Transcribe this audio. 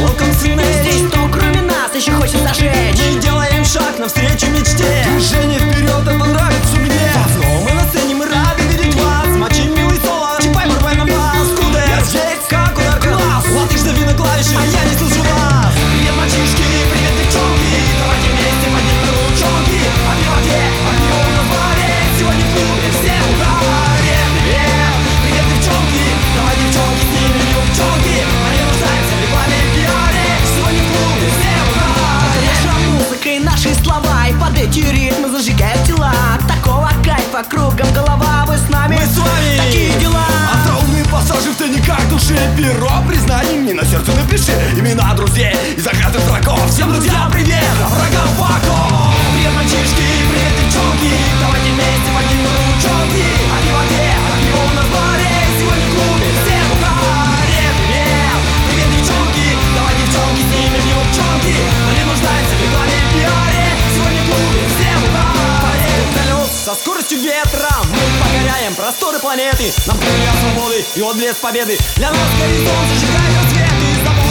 welcome scenery. Здесь кто кроме нас еще хочет зажечь? Мы делаем шаг навстречу мечте. Движение вперед, это нравится мне. Давно мы на сцене, мы рады видеть вас. Мочим милый соло, чипай, врубай нам бас. Куда я здесь, как удар класс. Латыш, дави на клавиши, а я не слышу вас. Привет, мальчишки, привет, девчонки. Давайте вместе поднимем ручонки. Огни в воде, огни в баре. Сегодня в клубе все в ударе. Привет, привет, девчонки. Давай, девчонки, с ними девчонки. Они нуждаются в рекламе и пиаре. Сегодня в клубе все в ударе. Наша музыка и наши слова, и под эти ритмы зажигают тела. Такого кайфа кругом голова, вы с нами. Мы с вами. Такие дела. Остроумные пассажи в тайниках души. Перо признаний мне на сердце напиши. Имена друзей и заклятых врагов. Всем друзьям привет, а врагам факов. Привет, мальчишки, привет, девчонки. Давайте вместе поднимем ручонки. Они в воде, они на баре. Сегодня в клубе все в ударе. Привет, привет, девчонки. Давай, девчонки, с ними девчонки. Они нуждаются в рекламе и пиаре. Сегодня в клубе все в ударе. Вертолет со скоростью ветра. Мы покоряем просторы планеты. Нам крылья свободы и вот блеск победы. Для нас горизонт зажигает рассветы.